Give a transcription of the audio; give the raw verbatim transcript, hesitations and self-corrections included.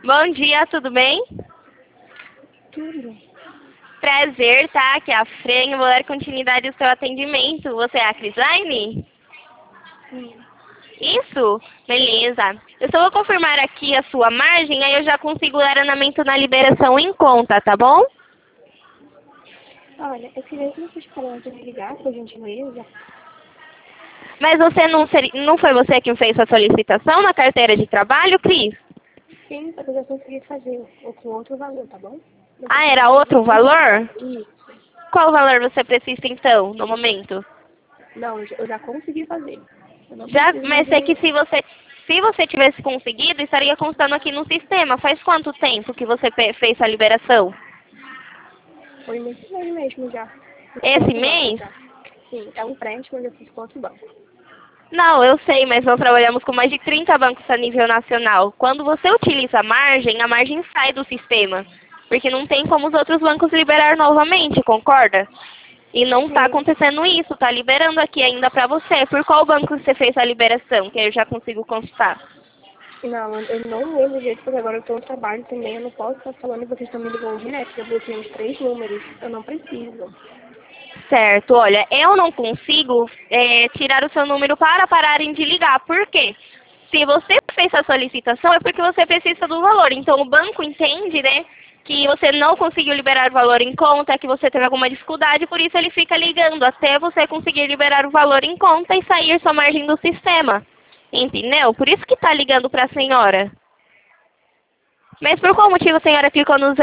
Bom dia, tudo bem? Tudo. Prazer, tá? Aqui é a Fran, vou dar continuidade ao seu atendimento. Você é a Crislaine? Sim. Isso? Beleza. Eu só vou confirmar aqui a sua margem, aí eu já consigo dar andamento na liberação em conta, tá bom? Olha, eu queria que vocês parassem de me ligar, por gentileza. Mas você não, seri... não foi você que fez a solicitação na carteira de trabalho, Cris? Sim, porque eu já consegui fazer, ou com outro valor, tá bom? Não Ah, precisa era fazer outro tudo. valor? Isso. Qual valor você precisa então, no momento? Não, eu já, eu já consegui fazer. Eu não Já, preciso mais mas é que de... se você, se você tivesse conseguido, estaria constando aqui no sistema. Faz quanto tempo que você pe- fez a liberação? Foi nesse mês mesmo já. Fiz com Esse outro banco mês? já. Sim, é um empréstimo, eu já fiz com outro banco. Não, eu sei, mas nós trabalhamos com mais de trinta bancos a nível nacional. Quando você utiliza a margem, a margem sai do sistema. Porque não tem como os outros bancos liberar novamente, concorda? E não está Sim. acontecendo isso, está liberando aqui ainda para você. Por qual banco você fez a liberação? Que eu já consigo consultar. Não, eu eu não lembro direito, porque agora eu tô no trabalho também, eu não posso estar falando e vocês estão me ligando direto, eu bloqueei os três números, eu não preciso. Certo, olha, eu não consigo é, tirar o seu número para pararem de ligar. Por quê? Se você fez a solicitação é porque você precisa do valor. Então o banco entende, né, que você não conseguiu liberar o valor em conta, que você teve alguma dificuldade, por isso ele fica ligando até você conseguir liberar o valor em conta e sair sua margem do sistema. Entendeu? Por isso que está ligando para a senhora. Mas por qual motivo a senhora clicou no